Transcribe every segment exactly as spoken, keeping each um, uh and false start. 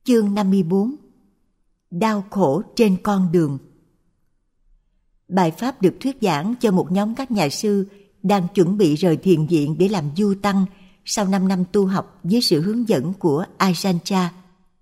Chương năm mươi bốn. Đau khổ trên con đường. Bài pháp được thuyết giảng cho một nhóm các nhà sư đang chuẩn bị rời thiền viện để làm du tăng sau năm năm tu học dưới sự hướng dẫn của Ajahn Chah.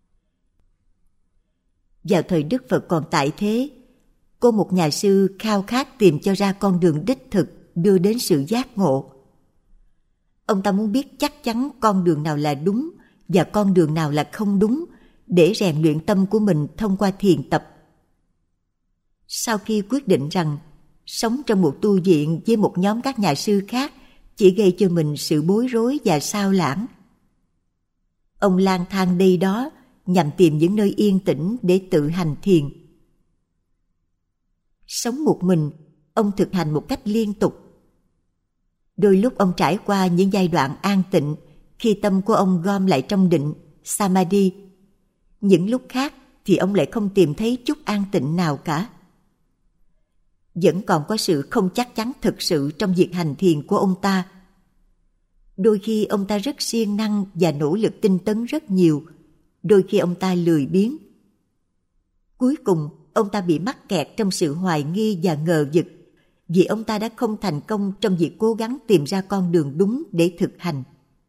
Vào thời Đức Phật còn tại thế, có một nhà sư khao khát tìm cho ra con đường đích thực đưa đến sự giác ngộ. Ông ta muốn biết chắc chắn con đường nào là đúng và con đường nào là không đúng để rèn luyện tâm của mình thông qua thiền tập. Sau khi quyết định rằng sống trong một tu viện với một nhóm các nhà sư khác chỉ gây cho mình sự bối rối và sao lãng, ông lang thang đây đó nhằm tìm những nơi yên tĩnh để tự hành thiền. Sống một mình, ông thực hành một cách liên tục. Đôi lúc ông trải qua những giai đoạn an tịnh khi tâm của ông gom lại trong định, Samadhi. Những lúc khác thì ông lại không tìm thấy chút an tịnh nào cả. Vẫn còn có sự không chắc chắn thực sự trong việc hành thiền của ông ta. Đôi khi ông ta rất siêng năng và nỗ lực tinh tấn rất nhiều, đôi khi ông ta lười biếng. Cuối cùng, ông ta bị mắc kẹt trong sự hoài nghi và ngờ vực vì ông ta đã không thành công trong việc cố gắng tìm ra con đường đúng để thực hành.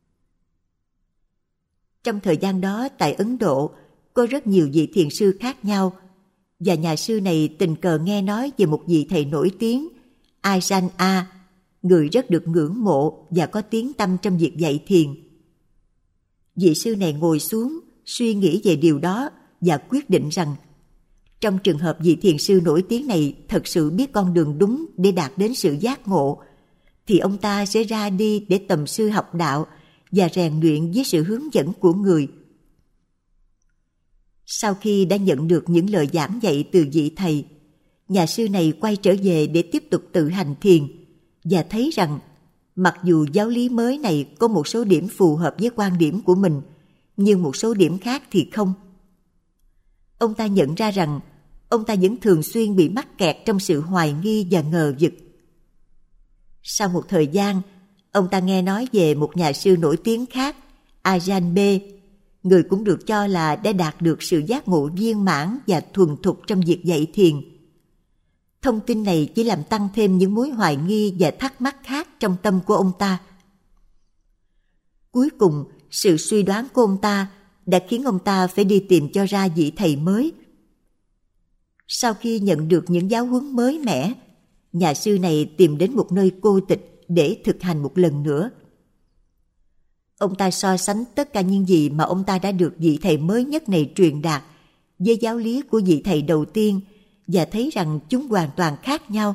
Trong thời gian đó tại Ấn Độ, có rất nhiều vị thiền sư khác nhau, và nhà sư này tình cờ nghe nói về một vị thầy nổi tiếng, Ajahn A, người rất được ngưỡng mộ và có tiếng tăm trong việc dạy thiền. Vị sư này ngồi xuống, suy nghĩ về điều đó và quyết định rằng trong trường hợp vị thiền sư nổi tiếng này thật sự biết con đường đúng để đạt đến sự giác ngộ, thì ông ta sẽ ra đi để tầm sư học đạo và rèn luyện với sự hướng dẫn của người. Sau khi đã nhận được những lời giảng dạy từ vị thầy, nhà sư này quay trở về để tiếp tục tự hành thiền và thấy rằng mặc dù giáo lý mới này có một số điểm phù hợp với quan điểm của mình, nhưng một số điểm khác thì không. Ông ta nhận ra rằng ông ta vẫn thường xuyên bị mắc kẹt trong sự hoài nghi và ngờ vực. Sau một thời gian, ông ta nghe nói về một nhà sư nổi tiếng khác, Ajahn B, người cũng được cho là đã đạt được sự giác ngộ viên mãn và thuần thục trong việc dạy thiền. Thông tin này chỉ làm tăng thêm những mối hoài nghi và thắc mắc khác trong tâm của ông ta. Cuối cùng, sự suy đoán của ông ta đã khiến ông ta phải đi tìm cho ra vị thầy mới. Sau khi nhận được những giáo huấn mới mẻ, nhà sư này tìm đến một nơi cô tịch để thực hành một lần nữa. Ông ta so sánh tất cả những gì mà ông ta đã được vị thầy mới nhất này truyền đạt với giáo lý của vị thầy đầu tiên và thấy rằng chúng hoàn toàn khác nhau.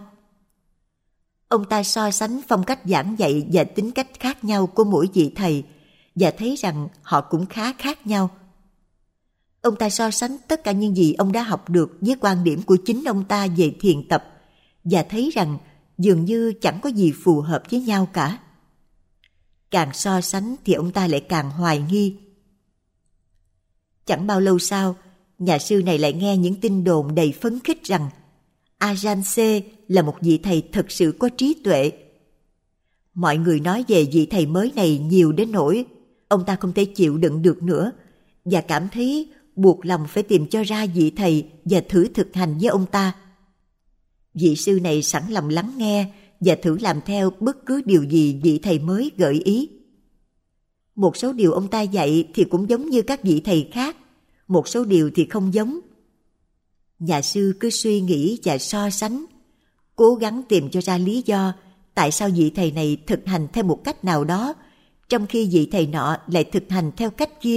Ông ta so sánh phong cách giảng dạy và tính cách khác nhau của mỗi vị thầy và thấy rằng họ cũng khá khác nhau. Ông ta so sánh tất cả những gì ông đã học được với quan điểm của chính ông ta về thiền tập và thấy rằng dường như chẳng có gì phù hợp với nhau cả. Càng so sánh thì ông ta lại càng hoài nghi. Chẳng bao lâu sau, nhà sư này lại nghe những tin đồn đầy phấn khích rằng Ajahn C là một vị thầy thật sự có trí tuệ. Mọi người nói về vị thầy mới này nhiều đến nỗi ông ta không thể chịu đựng được nữa và cảm thấy buộc lòng phải tìm cho ra vị thầy và thử thực hành với ông ta. Vị sư này sẵn lòng lắng nghe và thử làm theo bất cứ điều gì vị thầy mới gợi ý. Một số điều ông ta dạy thì cũng giống như các vị thầy khác, một số điều thì không giống. Nhà sư cứ suy nghĩ và so sánh, cố gắng tìm cho ra lý do tại sao vị thầy này thực hành theo một cách nào đó, trong khi vị thầy nọ lại thực hành theo cách kia.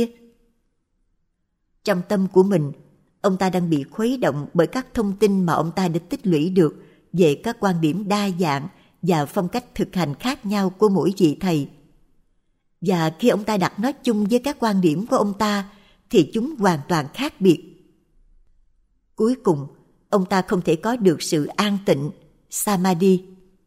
Trong tâm của mình, ông ta đang bị khuấy động bởi các thông tin mà ông ta đã tích lũy được về các quan điểm đa dạng và phong cách thực hành khác nhau của mỗi vị thầy. Và khi ông ta đặt nó chung với các quan điểm của ông ta, thì chúng hoàn toàn khác biệt. Cuối cùng, ông ta không thể có được sự an tịnh, Samadhi.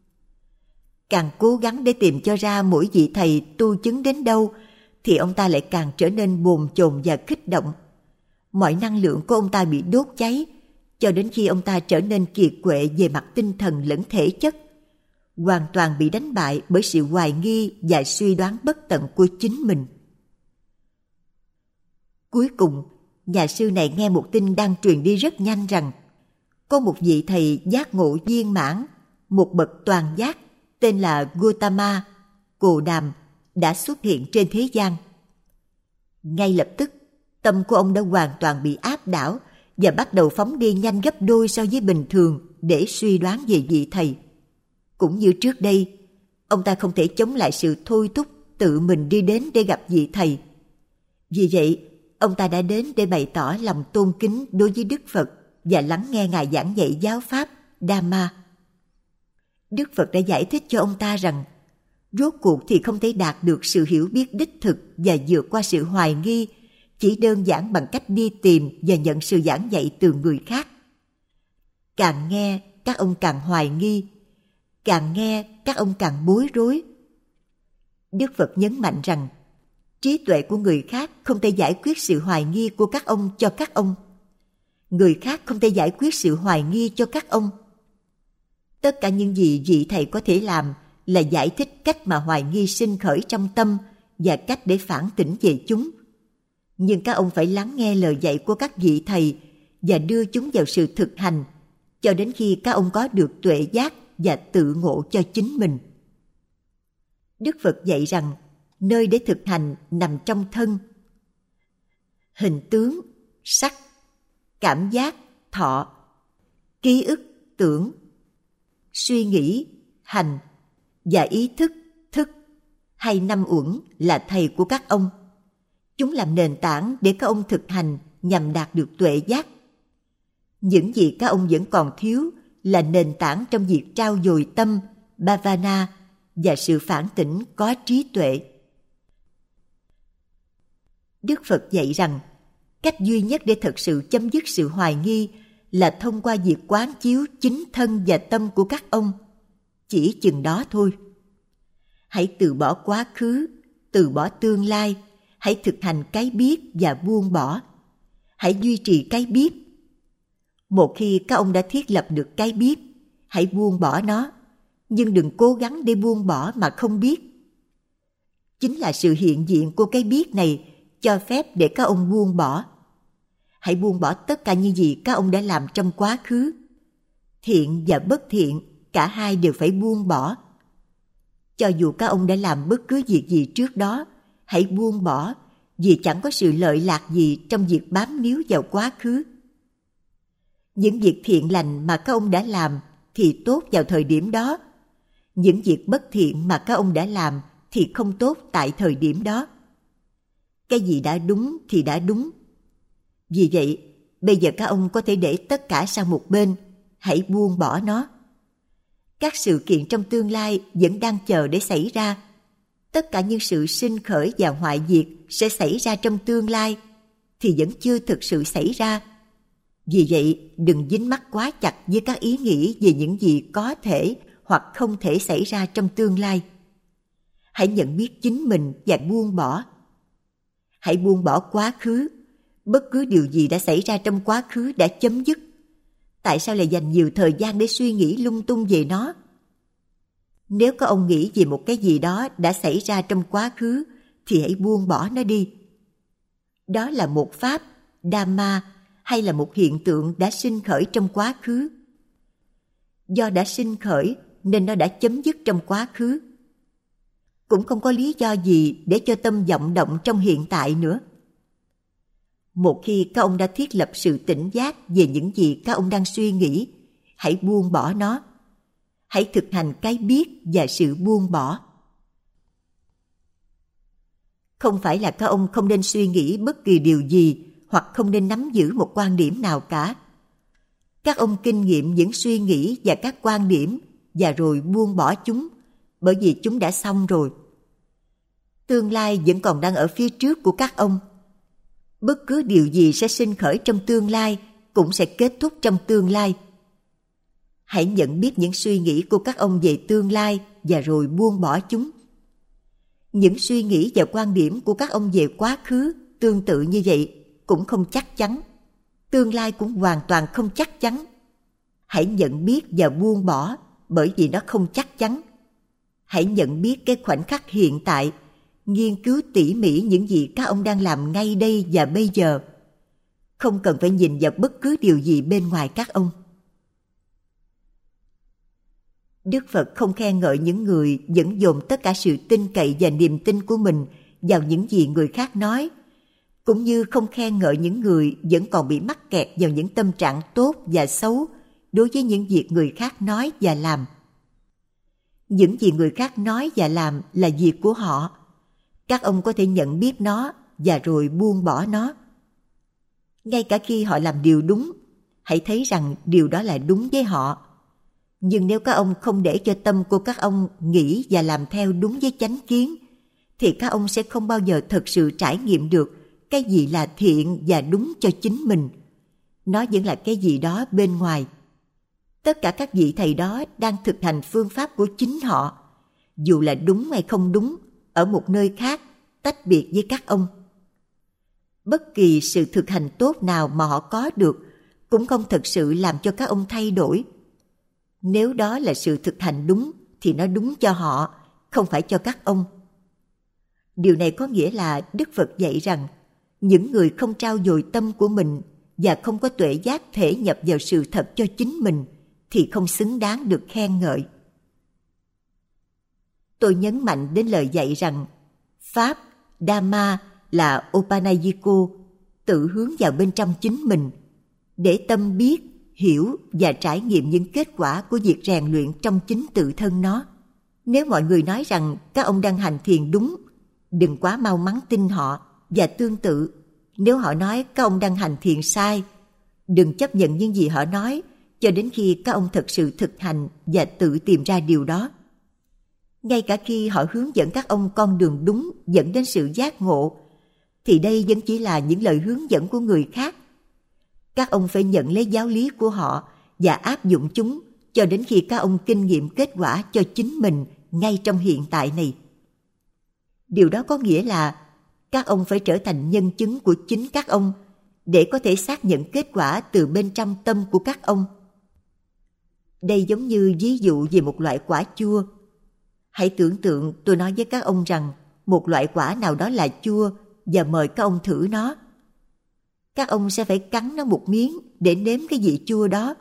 Càng cố gắng để tìm cho ra mỗi vị thầy tu chứng đến đâu, thì ông ta lại càng trở nên bồn chồn và kích động. Mọi năng lượng của ông ta bị đốt cháy, cho đến khi ông ta trở nên kiệt quệ về mặt tinh thần lẫn thể chất, hoàn toàn bị đánh bại bởi sự hoài nghi và suy đoán bất tận của chính mình. Cuối cùng, nhà sư này nghe một tin đang truyền đi rất nhanh rằng có một vị thầy giác ngộ viên mãn, một bậc toàn giác tên là Gautama, Cồ Đàm, đã xuất hiện trên thế gian. Ngay lập tức, tâm của ông đã hoàn toàn bị áp đảo và bắt đầu phóng đi nhanh gấp đôi so với bình thường để suy đoán về vị thầy. Cũng như trước đây, ông ta không thể chống lại sự thôi thúc tự mình đi đến để gặp vị thầy. Vì vậy, ông ta đã đến để bày tỏ lòng tôn kính đối với Đức Phật và lắng nghe Ngài giảng dạy giáo pháp Dhamma. Đức Phật đã giải thích cho ông ta rằng rốt cuộc thì không thể đạt được sự hiểu biết đích thực và vượt qua sự hoài nghi chỉ đơn giản bằng cách đi tìm và nhận sự giảng dạy từ người khác. Càng nghe, các ông càng hoài nghi. Càng nghe, các ông càng bối rối. Đức Phật nhấn mạnh rằng trí tuệ của người khác không thể giải quyết sự hoài nghi của các ông cho các ông. Người khác không thể giải quyết sự hoài nghi cho các ông. Tất cả những gì vị thầy có thể làm là giải thích cách mà hoài nghi sinh khởi trong tâm và cách để phản tỉnh về chúng. Nhưng các ông phải lắng nghe lời dạy của các vị thầy và đưa chúng vào sự thực hành cho đến khi các ông có được tuệ giác và tự ngộ cho chính mình. Đức Phật dạy rằng nơi để thực hành nằm trong thân. Hình tướng, sắc, cảm giác, thọ, ký ức, tưởng, suy nghĩ, hành và ý thức, thức hay năm uẩn là thầy của các ông. Chúng làm nền tảng để các ông thực hành nhằm đạt được tuệ giác. Những gì các ông vẫn còn thiếu là nền tảng trong việc trau dồi tâm, bhavana và sự phản tỉnh có trí tuệ. Đức Phật dạy rằng cách duy nhất để thật sự chấm dứt sự hoài nghi là thông qua việc quán chiếu chính thân và tâm của các ông. Chỉ chừng đó thôi. Hãy từ bỏ quá khứ, từ bỏ tương lai, hãy thực hành cái biết và buông bỏ. Hãy duy trì cái biết. Một khi các ông đã thiết lập được cái biết, hãy buông bỏ nó, nhưng đừng cố gắng để buông bỏ mà không biết. Chính là sự hiện diện của cái biết này cho phép để các ông buông bỏ. Hãy buông bỏ tất cả những gì các ông đã làm trong quá khứ. Thiện và bất thiện, cả hai đều phải buông bỏ. Cho dù các ông đã làm bất cứ việc gì trước đó, hãy buông bỏ vì chẳng có sự lợi lạc gì trong việc bám níu vào quá khứ. Những việc thiện lành mà các ông đã làm thì tốt vào thời điểm đó. Những việc bất thiện mà các ông đã làm thì không tốt tại thời điểm đó. Cái gì đã đúng thì đã đúng. Vì vậy, bây giờ các ông có thể để tất cả sang một bên, hãy buông bỏ nó. Các sự kiện trong tương lai vẫn đang chờ để xảy ra. Tất cả những sự sinh khởi và hoại diệt sẽ xảy ra trong tương lai thì vẫn chưa thực sự xảy ra. Vì vậy, đừng dính mắc quá chặt với các ý nghĩ về những gì có thể hoặc không thể xảy ra trong tương lai. Hãy nhận biết chính mình và buông bỏ. Hãy buông bỏ quá khứ. Bất cứ điều gì đã xảy ra trong quá khứ đã chấm dứt. Tại sao lại dành nhiều thời gian để suy nghĩ lung tung về nó? Nếu có ông nghĩ về một cái gì đó đã xảy ra trong quá khứ thì hãy buông bỏ nó đi. Đó là một pháp, Dhamma hay là một hiện tượng đã sinh khởi trong quá khứ. Do đã sinh khởi nên nó đã chấm dứt trong quá khứ. Cũng không có lý do gì để cho tâm vọng động trong hiện tại nữa. Một khi các ông đã thiết lập sự tỉnh giác về những gì các ông đang suy nghĩ, hãy buông bỏ nó. Hãy thực hành cái biết và sự buông bỏ. Không phải là các ông không nên suy nghĩ bất kỳ điều gì hoặc không nên nắm giữ một quan điểm nào cả. Các ông kinh nghiệm những suy nghĩ và các quan điểm và rồi buông bỏ chúng, bởi vì chúng đã xong rồi. Tương lai vẫn còn đang ở phía trước của các ông. Bất cứ điều gì sẽ sinh khởi trong tương lai cũng sẽ kết thúc trong tương lai. Hãy nhận biết những suy nghĩ của các ông về tương lai và rồi buông bỏ chúng. Những suy nghĩ và quan điểm của các ông về quá khứ tương tự như vậy cũng không chắc chắn. Tương lai cũng hoàn toàn không chắc chắn. Hãy nhận biết và buông bỏ bởi vì nó không chắc chắn. Hãy nhận biết cái khoảnh khắc hiện tại, nghiên cứu tỉ mỉ những gì các ông đang làm ngay đây và bây giờ. không cần phải nhìn vào bất cứ điều gì bên ngoài các ông. Đức Phật không khen ngợi những người vẫn dồn tất cả sự tin cậy và niềm tin của mình vào những gì người khác nói, cũng như không khen ngợi những người vẫn còn bị mắc kẹt vào những tâm trạng tốt và xấu đối với những việc người khác nói và làm. Những gì người khác nói và làm là việc của họ. Các ông có thể nhận biết nó và rồi buông bỏ nó. Ngay cả khi họ làm điều đúng, hãy thấy rằng điều đó là đúng với họ. Nhưng nếu các ông không để cho tâm của các ông nghĩ và làm theo đúng với chánh kiến, thì các ông sẽ không bao giờ thực sự trải nghiệm được cái gì là thiện và đúng cho chính mình. Nó vẫn là cái gì đó bên ngoài. Tất cả các vị thầy đó đang thực hành phương pháp của chính họ, dù là đúng hay không đúng, ở một nơi khác, tách biệt với các ông. Bất kỳ sự thực hành tốt nào mà họ có được cũng không thực sự làm cho các ông thay đổi. Nếu đó là sự thực hành đúng thì nó đúng cho họ, không phải cho các ông. Điều này có nghĩa là Đức Phật dạy rằng những người không trao dồi tâm của mình và không có tuệ giác thể nhập vào sự thật cho chính mình thì không xứng đáng được khen ngợi. Tôi nhấn mạnh đến lời dạy rằng Pháp, Dhamma là Opanayiko, tự hướng vào bên trong chính mình, để tâm biết, hiểu và trải nghiệm những kết quả của việc rèn luyện trong chính tự thân nó. Nếu mọi người nói rằng các ông đang hành thiền đúng, đừng quá mau mắn tin họ, và tương tự, nếu họ nói các ông đang hành thiền sai, đừng chấp nhận những gì họ nói cho đến khi các ông thực sự thực hành và tự tìm ra điều đó. Ngay cả khi họ hướng dẫn các ông con đường đúng dẫn đến sự giác ngộ, thì đây vẫn chỉ là những lời hướng dẫn của người khác. Các ông phải nhận lấy giáo lý của họ và áp dụng chúng cho đến khi các ông kinh nghiệm kết quả cho chính mình ngay trong hiện tại này. Điều đó có nghĩa là các ông phải trở thành nhân chứng của chính các ông để có thể xác nhận kết quả từ bên trong tâm của các ông. Đây giống như ví dụ về một loại quả chua. Hãy tưởng tượng tôi nói với các ông rằng một loại quả nào đó là chua và mời các ông thử nó. Các ông sẽ phải cắn nó một miếng để nếm cái vị chua đó.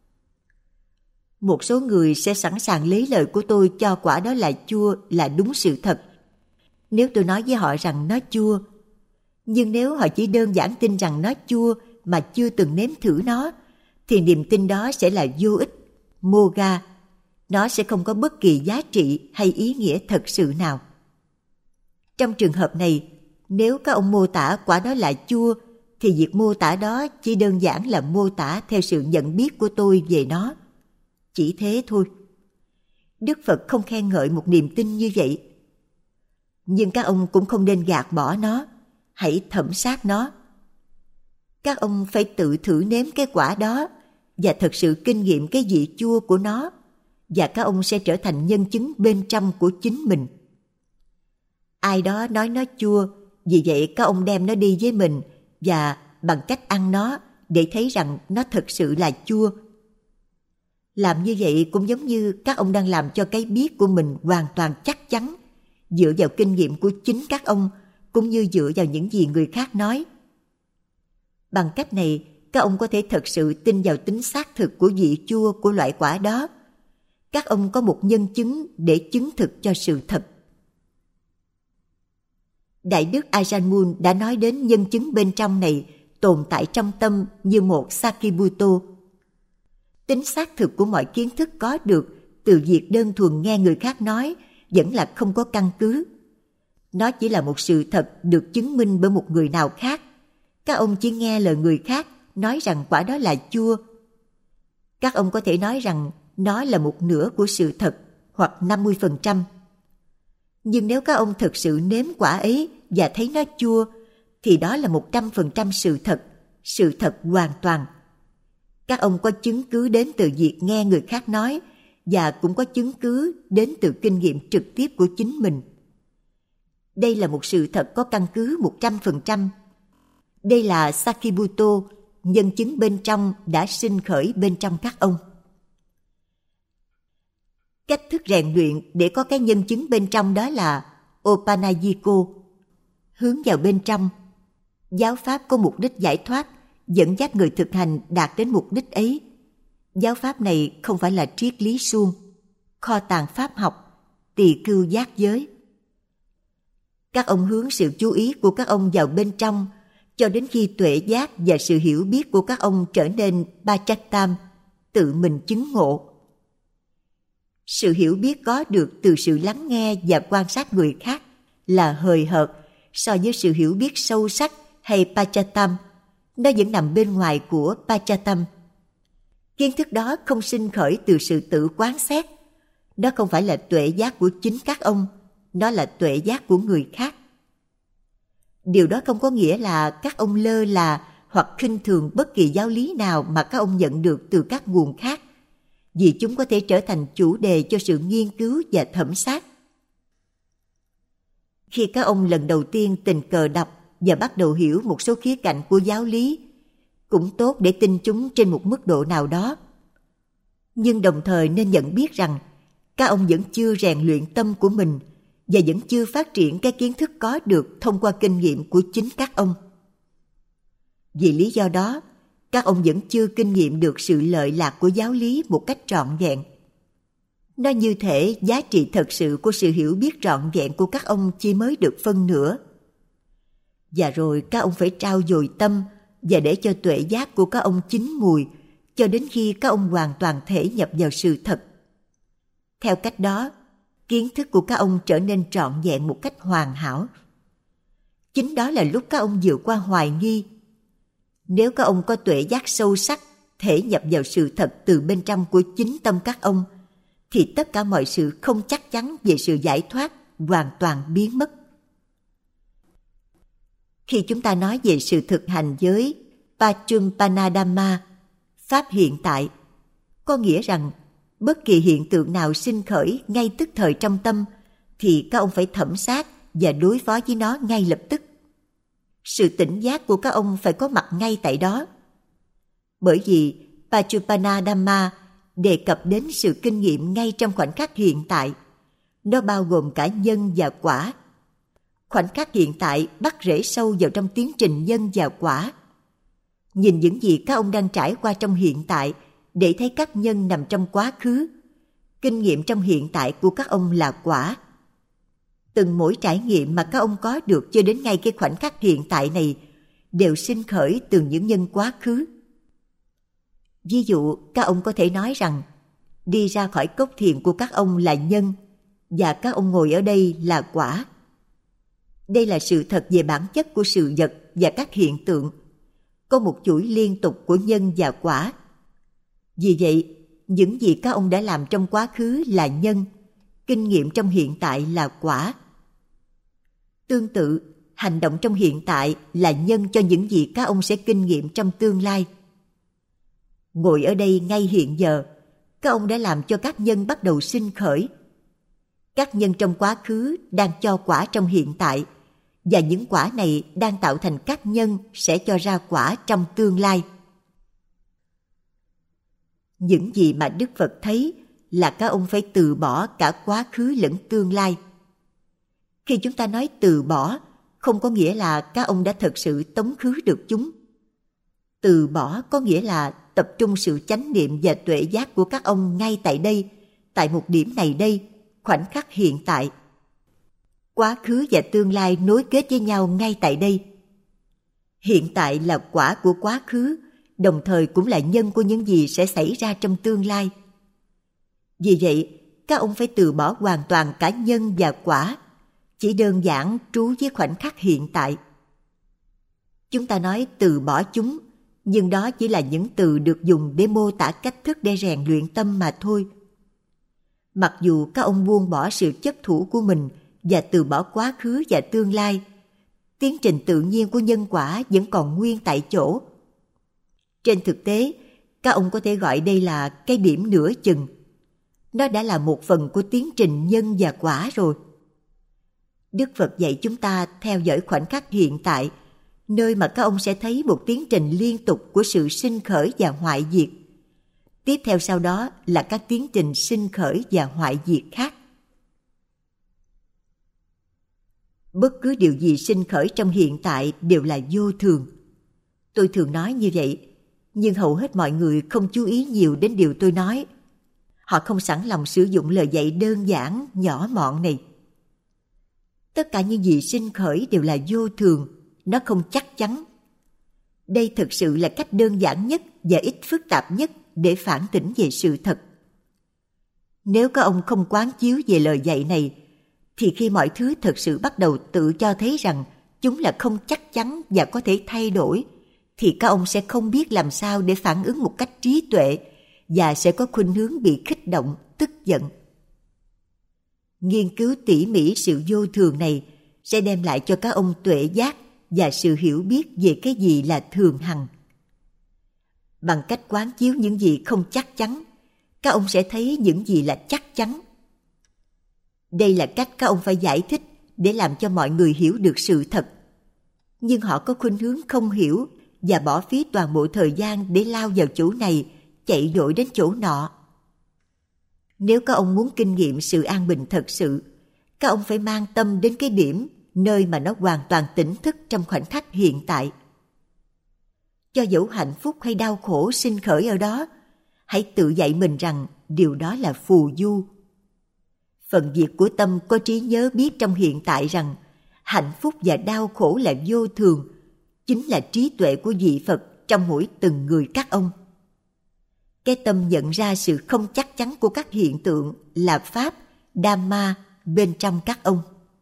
Một số người sẽ sẵn sàng lấy lời của tôi cho quả đó là chua là đúng sự thật, nếu tôi nói với họ rằng nó chua. Nhưng nếu họ chỉ đơn giản tin rằng nó chua mà chưa từng nếm thử nó, thì niềm tin đó sẽ là vô ích, moga. Nó sẽ không có bất kỳ giá trị hay ý nghĩa thật sự nào. Trong trường hợp này, nếu các ông mô tả quả đó là chua, thì việc mô tả đó chỉ đơn giản là mô tả theo sự nhận biết của tôi về nó. Chỉ thế thôi. Đức Phật không khen ngợi một niềm tin như vậy. Nhưng các ông cũng không nên gạt bỏ nó, hãy thẩm sát nó. Các ông phải tự thử nếm cái quả đó và thật sự kinh nghiệm cái vị chua của nó, và các ông sẽ trở thành nhân chứng bên trong của chính mình. Ai đó nói nó chua, vì vậy các ông đem nó đi với mình và bằng cách ăn nó để thấy rằng nó thực sự là chua. Làm như vậy cũng giống như các ông đang làm cho cái biết của mình hoàn toàn chắc chắn, dựa vào kinh nghiệm của chính các ông, cũng như dựa vào những gì người khác nói. Bằng cách này, các ông có thể thật sự tin vào tính xác thực của vị chua của loại quả đó. Các ông có một nhân chứng để chứng thực cho sự thật. Đại đức Ajahn Mun đã nói đến nhân chứng bên trong này tồn tại trong tâm như một Sakibbuto. Tính xác thực của mọi kiến thức có được từ việc đơn thuần nghe người khác nói vẫn là không có căn cứ. Nó chỉ là một sự thật được chứng minh bởi một người nào khác. Các ông chỉ nghe lời người khác nói rằng quả đó là chua. Các ông có thể nói rằng nó là một nửa của sự thật hoặc năm mươi phần trăm. Nhưng nếu các ông thực sự nếm quả ấy và thấy nó chua, thì đó là một trăm phần trăm sự thật, sự thật hoàn toàn. Các ông có chứng cứ đến từ việc nghe người khác nói và cũng có chứng cứ đến từ kinh nghiệm trực tiếp của chính mình. Đây là một sự thật có căn cứ một trăm phần trăm. Đây là Sakibbuto, nhân chứng bên trong đã sinh khởi bên trong các ông. Cách thức rèn luyện để có cái nhân chứng bên trong đó là Opanayiko, hướng vào bên trong. Giáo pháp có mục đích giải thoát dẫn dắt người thực hành đạt đến mục đích ấy. Giáo pháp này không phải là triết lý suông, kho tàng pháp học, tỳ cưu giác giới. Các ông hướng sự chú ý của các ông vào bên trong cho đến khi tuệ giác và sự hiểu biết của các ông trở nên Pachaktam, tự mình chứng ngộ. Sự hiểu biết có được từ sự lắng nghe và quan sát người khác là hời hợt so với sự hiểu biết sâu sắc hay Pachatam. Nó vẫn nằm bên ngoài của Pachatam. Kiến thức đó không sinh khởi từ sự tự quán xét. Nó không phải là tuệ giác của chính các ông, nó là tuệ giác của người khác. Điều đó không có nghĩa là các ông lơ là hoặc khinh thường bất kỳ giáo lý nào mà các ông nhận được từ các nguồn khác, vì chúng có thể trở thành chủ đề cho sự nghiên cứu và thẩm sát. Khi các ông lần đầu tiên tình cờ đọc và bắt đầu hiểu một số khía cạnh của giáo lý, cũng tốt để tin chúng trên một mức độ nào đó. Nhưng đồng thời nên nhận biết rằng các ông vẫn chưa rèn luyện tâm của mình và vẫn chưa phát triển cái kiến thức có được thông qua kinh nghiệm của chính các ông. Vì lý do đó, các ông vẫn chưa kinh nghiệm được sự lợi lạc của giáo lý một cách trọn vẹn. Nó như thể giá trị thật sự của sự hiểu biết trọn vẹn của các ông chỉ mới được phân nửa. Và rồi các ông phải trau dồi tâm và để cho tuệ giác của các ông chín mùi cho đến khi các ông hoàn toàn thể nhập vào sự thật. Theo cách đó, kiến thức của các ông trở nên trọn vẹn một cách hoàn hảo. Chính đó là lúc các ông vượt qua hoài nghi. Nếu các ông có tuệ giác sâu sắc, thể nhập vào sự thật từ bên trong của chính tâm các ông, thì tất cả mọi sự không chắc chắn về sự giải thoát hoàn toàn biến mất. Khi chúng ta nói về sự thực hành với Pachumpanadhamma, pháp hiện tại, có nghĩa rằng bất kỳ hiện tượng nào sinh khởi ngay tức thời trong tâm thì các ông phải thẩm sát và đối phó với nó ngay lập tức. Sự tỉnh giác của các ông phải có mặt ngay tại đó. Bởi vì Pachumpanadhamma đề cập đến sự kinh nghiệm ngay trong khoảnh khắc hiện tại. Nó bao gồm cả nhân và quả. Khoảnh khắc hiện tại bắt rễ sâu vào trong tiến trình nhân và quả. Nhìn những gì các ông đang trải qua trong hiện tại để thấy các nhân nằm trong quá khứ. Kinh nghiệm trong hiện tại của các ông là quả. Từng mỗi trải nghiệm mà các ông có được cho đến ngay cái khoảnh khắc hiện tại này đều sinh khởi từ những nhân quá khứ. Ví dụ, các ông có thể nói rằng đi ra khỏi cốc thiền của các ông là nhân và các ông ngồi ở đây là quả. Đây là sự thật về bản chất của sự vật và các hiện tượng. Có một chuỗi liên tục của nhân và quả. Vì vậy, những gì các ông đã làm trong quá khứ là nhân, kinh nghiệm trong hiện tại là quả. Tương tự, hành động trong hiện tại là nhân cho những gì các ông sẽ kinh nghiệm trong tương lai. Ngồi ở đây ngay hiện giờ, các ông đã làm cho các nhân bắt đầu sinh khởi. Các nhân trong quá khứ đang cho quả trong hiện tại, và những quả này đang tạo thành các nhân sẽ cho ra quả trong tương lai. Những gì mà Đức Phật thấy là các ông phải từ bỏ cả quá khứ lẫn tương lai. Khi chúng ta nói từ bỏ, không có nghĩa là các ông đã thật sự tống khứ được chúng. Từ bỏ có nghĩa là tập trung sự chánh niệm và tuệ giác của các ông ngay tại đây, tại một điểm này đây, khoảnh khắc hiện tại. Quá khứ và tương lai nối kết với nhau ngay tại đây. Hiện tại là quả của quá khứ, đồng thời cũng là nhân của những gì sẽ xảy ra trong tương lai. Vì vậy, các ông phải từ bỏ hoàn toàn cả nhân và quả, chỉ đơn giản trú với khoảnh khắc hiện tại. Chúng ta nói từ bỏ chúng, nhưng đó chỉ là những từ được dùng để mô tả cách thức để rèn luyện tâm mà thôi. Mặc dù các ông buông bỏ sự chấp thủ của mình và từ bỏ quá khứ và tương lai, tiến trình tự nhiên của nhân quả vẫn còn nguyên tại chỗ. Trên thực tế, các ông có thể gọi đây là cái điểm nửa chừng. Nó đã là một phần của tiến trình nhân và quả rồi. Đức Phật dạy chúng ta theo dõi khoảnh khắc hiện tại, nơi mà các ông sẽ thấy một tiến trình liên tục của sự sinh khởi và hoại diệt. Tiếp theo sau đó là các tiến trình sinh khởi và hoại diệt khác. Bất cứ điều gì sinh khởi trong hiện tại đều là vô thường. Tôi thường nói như vậy, nhưng hầu hết mọi người không chú ý nhiều đến điều tôi nói. Họ không sẵn lòng sử dụng lời dạy đơn giản, nhỏ mọn này. Tất cả những gì sinh khởi đều là vô thường, nó không chắc chắn. Đây thực sự là cách đơn giản nhất và ít phức tạp nhất để phản tỉnh về sự thật. Nếu các ông không quán chiếu về lời dạy này, thì khi mọi thứ thực sự bắt đầu tự cho thấy rằng chúng là không chắc chắn và có thể thay đổi, thì các ông sẽ không biết làm sao để phản ứng một cách trí tuệ và sẽ có khuynh hướng bị kích động, tức giận. Nghiên cứu tỉ mỉ sự vô thường này sẽ đem lại cho các ông tuệ giác và sự hiểu biết về cái gì là thường hằng. Bằng cách quán chiếu những gì không chắc chắn, các ông sẽ thấy những gì là chắc chắn. Đây là cách các ông phải giải thích để làm cho mọi người hiểu được sự thật. Nhưng họ có khuynh hướng không hiểu và bỏ phí toàn bộ thời gian để lao vào chỗ này, chạy vội đến chỗ nọ. Nếu các ông muốn kinh nghiệm sự an bình thật sự, các ông phải mang tâm đến cái điểm nơi mà nó hoàn toàn tỉnh thức trong khoảnh khắc hiện tại. Cho dẫu hạnh phúc hay đau khổ sinh khởi ở đó, hãy tự dạy mình rằng điều đó là phù du. Phần việc của tâm có trí nhớ biết trong hiện tại rằng hạnh phúc và đau khổ là vô thường, chính là trí tuệ của vị Phật trong mỗi từng người các ông. Cái tâm nhận ra sự không chắc chắn của các hiện tượng là Pháp, Dhamma bên trong các ông.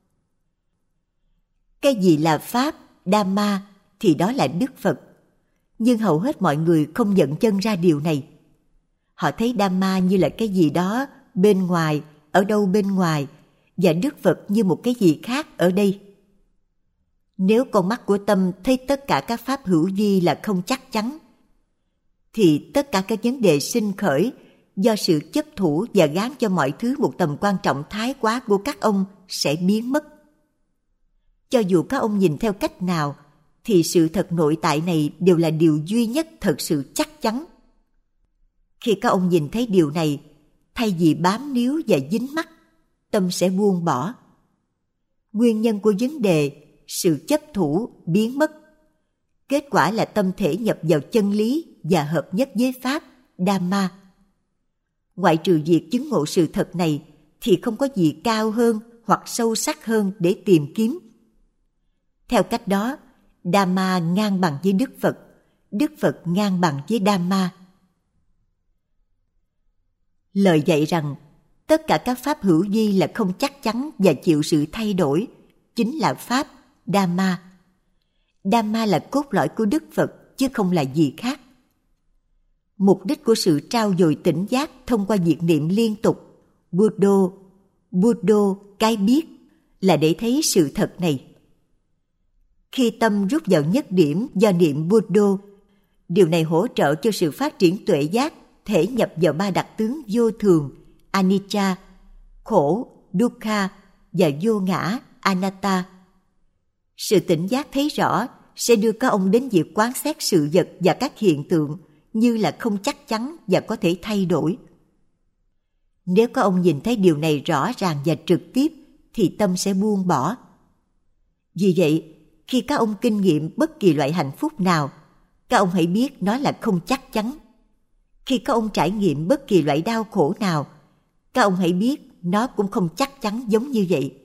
Cái gì là Pháp, Dhamma thì đó là Đức Phật. Nhưng hầu hết mọi người không nhận chân ra điều này. Họ thấy Dhamma như là cái gì đó bên ngoài, ở đâu bên ngoài, và Đức Phật như một cái gì khác ở đây. Nếu con mắt của tâm thấy tất cả các pháp hữu vi là không chắc chắn, thì tất cả các vấn đề sinh khởi do sự chấp thủ và gán cho mọi thứ một tầm quan trọng thái quá của các ông sẽ biến mất. Cho dù các ông nhìn theo cách nào, thì sự thật nội tại này đều là điều duy nhất thật sự chắc chắn. Khi các ông nhìn thấy điều này, thay vì bám níu và dính mắc, tâm sẽ buông bỏ. Nguyên nhân của vấn đề, sự chấp thủ, biến mất. Kết quả là tâm thể nhập vào chân lý và hợp nhất với Pháp, Dhamma. Ngoại trừ việc chứng ngộ sự thật này, thì không có gì cao hơn hoặc sâu sắc hơn để tìm kiếm. Theo cách đó, Dhamma ngang bằng với Đức Phật, Đức Phật ngang bằng với Dhamma. Lời dạy rằng tất cả các pháp hữu vi là không chắc chắn và chịu sự thay đổi, chính là Pháp, Dhamma. Dhamma là cốt lõi của Đức Phật chứ không là gì khác. Mục đích của sự trao dồi tỉnh giác thông qua việc niệm liên tục Buddho, Buddho cái biết là để thấy sự thật này. Khi tâm rút vào nhất điểm do niệm Buddho, điều này hỗ trợ cho sự phát triển tuệ giác thể nhập vào ba đặc tướng vô thường, anicca, khổ, dukkha và vô ngã, anatta. Sự tỉnh giác thấy rõ sẽ đưa các ông đến việc quán xét sự vật và các hiện tượng như là không chắc chắn và có thể thay đổi. Nếu các ông nhìn thấy điều này rõ ràng và trực tiếp, thì tâm sẽ buông bỏ. Vì vậy, khi các ông kinh nghiệm bất kỳ loại hạnh phúc nào, các ông hãy biết nó là không chắc chắn. Khi các ông trải nghiệm bất kỳ loại đau khổ nào, các ông hãy biết nó cũng không chắc chắn giống như vậy.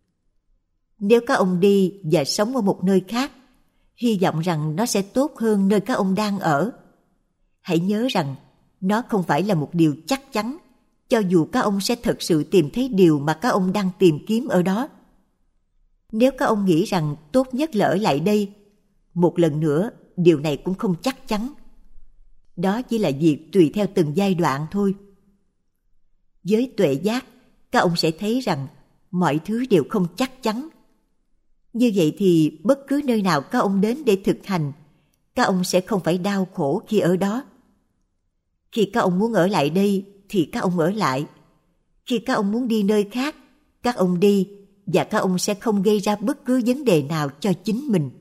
Nếu các ông đi và sống ở một nơi khác, hy vọng rằng nó sẽ tốt hơn nơi các ông đang ở, hãy nhớ rằng nó không phải là một điều chắc chắn, cho dù các ông sẽ thật sự tìm thấy điều mà các ông đang tìm kiếm ở đó. Nếu các ông nghĩ rằng tốt nhất là ở lại đây, một lần nữa điều này cũng không chắc chắn. Đó chỉ là việc tùy theo từng giai đoạn thôi. Với tuệ giác, các ông sẽ thấy rằng mọi thứ đều không chắc chắn. Như vậy thì bất cứ nơi nào các ông đến để thực hành, các ông sẽ không phải đau khổ khi ở đó. Khi các ông muốn ở lại đây thì các ông ở lại. Khi các ông muốn đi nơi khác, các ông đi, và các ông sẽ không gây ra bất cứ vấn đề nào cho chính mình.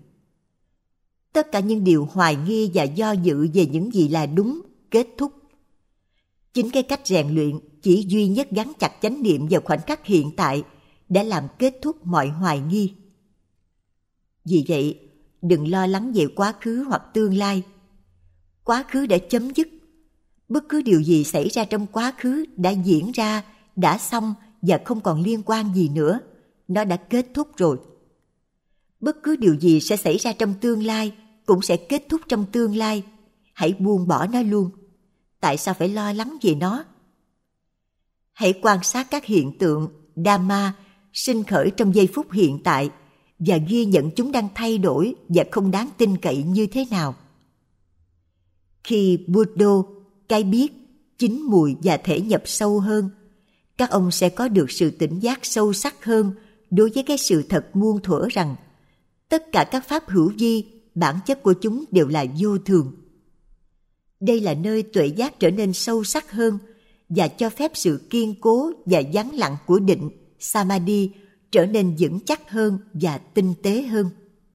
Tất cả những điều hoài nghi và do dự về những gì là đúng kết thúc. Chính cái cách rèn luyện chỉ duy nhất gắn chặt chánh niệm vào khoảnh khắc hiện tại đã làm kết thúc mọi hoài nghi. Vì vậy, đừng lo lắng về quá khứ hoặc tương lai. Quá khứ đã chấm dứt. Bất cứ điều gì xảy ra trong quá khứ đã diễn ra, đã xong và không còn liên quan gì nữa. Nó đã kết thúc rồi. Bất cứ điều gì sẽ xảy ra trong tương lai cũng sẽ kết thúc trong tương lai. Hãy buông bỏ nó luôn. Tại sao phải lo lắng về nó? Hãy quan sát các hiện tượng Dhamma sinh khởi trong giây phút hiện tại và ghi nhận chúng đang thay đổi và không đáng tin cậy như thế nào. Khi Buddha, cái biết, chín mùi và thể nhập sâu hơn, các ông sẽ có được sự tỉnh giác sâu sắc hơn đối với cái sự thật muôn thuở rằng tất cả các pháp hữu vi, bản chất của chúng đều là vô thường. Đây là nơi tuệ giác trở nên sâu sắc hơn và cho phép sự kiên cố và vắng lặng của định, Samadhi trở nên vững chắc hơn và tinh tế hơn.